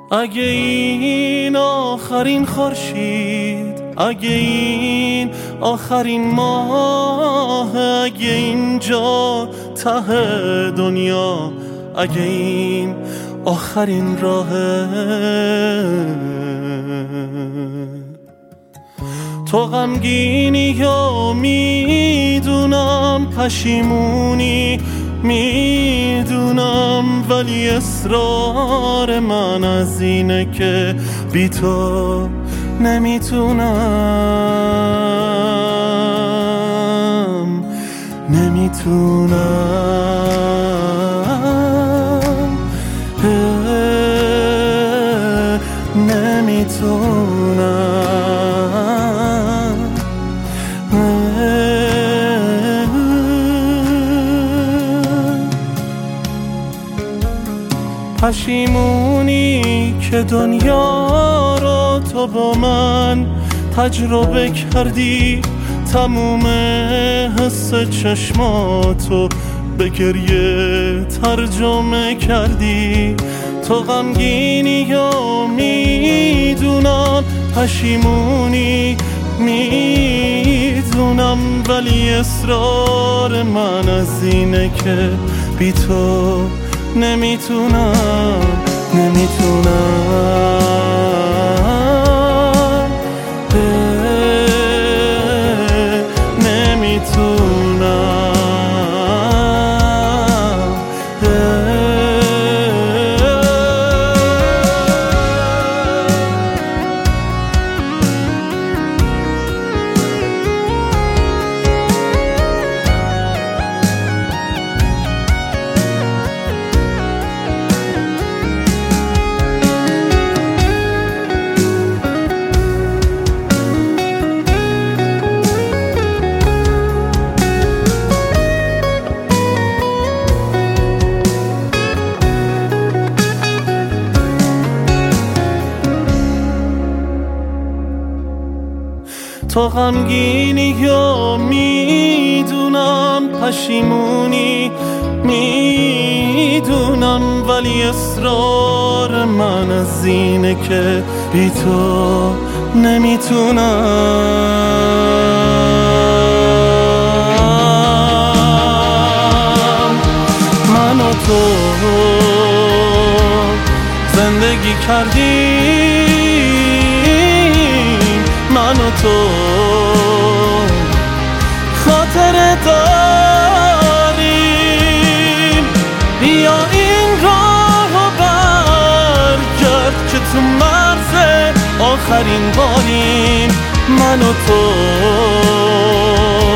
اگه این آخرین خورشید، اگه این آخرین ماه، اگه اینجا ته دنیا، اگه این آخرین راهه، تو غمگینی یا میدونم، پشیمونی میدونم، ولی اصرار من از اینه که بی تو نمیتونم پشیمونی که دنیا رو تو با من تجربه کردی، تموم حس چشماتو به گریه ترجمه کردی. تو غمگینی یا میدونم، پشیمونی میدونم، ولی اصرار من از اینه که بی تو نمیتونم تو غمگینی یا میدونم، پشیمونی میدونم، ولی اصرار من از اینه که بی تو نمیتونم. من و تو زندگی کردیم، من و تو خاطره داریم، بیا این راهو برگرد که تو مرز آخرین باریم. من و تو